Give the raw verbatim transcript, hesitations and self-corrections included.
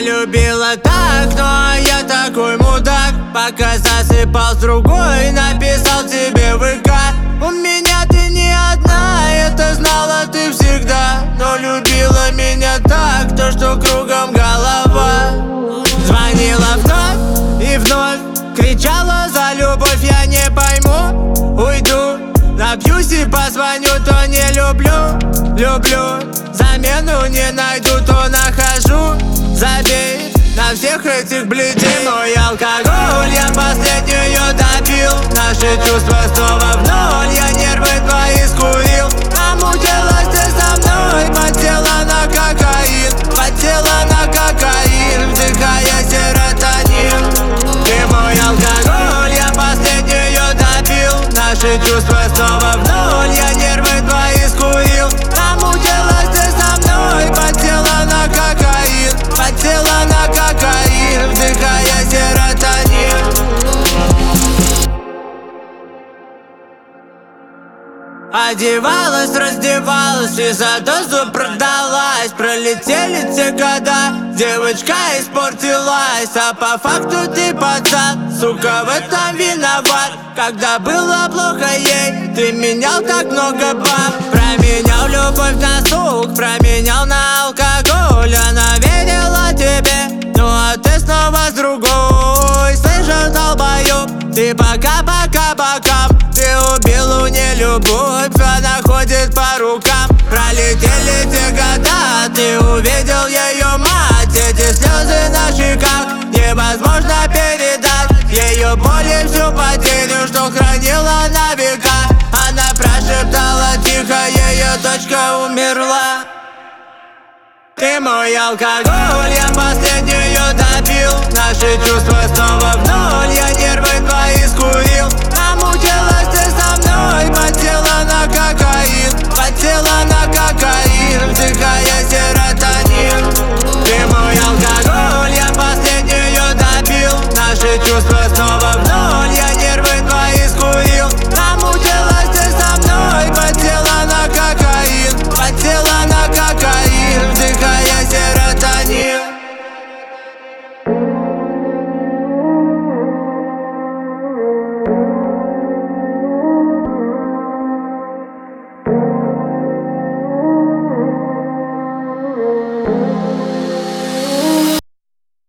любила так, но я такой мудак. Пока засыпал с другой, написал тебе в ВК. У меня ты не одна, это знала ты всегда. Но любила меня так, то что кругом голова. Звонила вновь и вновь, кричала за любовь, я не пойму. Уйду, напьюсь и позвоню, то не люблю. Люблю, замену не найду, то нахожу. Забей на всех этих бледей. Мой алкоголь, я последнюю допил. Наши чувства снова в ноль, я нервы твои скурил. Намучилась ты со мной, подсела на кокаин. Подсела на кокаин, вдыхая серотонин. Ты мой алкоголь, я последнюю допил. Наши чувства снова в ноль, я нервы твои скурил. Намучилась ты со мной, подсела на кокаин. Подсела на кокаин, вдыхая серотонин. Одевалась, раздевалась и за дозу продалась. Пролетели те года, девочка испортилась. А по факту ты пацан, сука, в этом виноват. Когда было плохо ей, ты менял так много баб. Променял любовь на сук, променял на алкоголь. Она верила тебе, ну а ты снова с другой. Слышал, долбоёб, ты пока-пока-пока. Ты убил у нее любовь, она ходит по рукам. Пролетели те года, ты увидел ее мать. Эти слезы на щеках невозможно передать. Ее боль и всю потерю, что хранила на века. Она прошептала тихо, ее дочка умерла. Ты мой алкоголь, я последнюю допил. Наши чувства снова в ноль, я нервы твои скурил. Намучилась ты со мной, подсела на кокаин. Подсела на кокаин, вдыхая серотонин.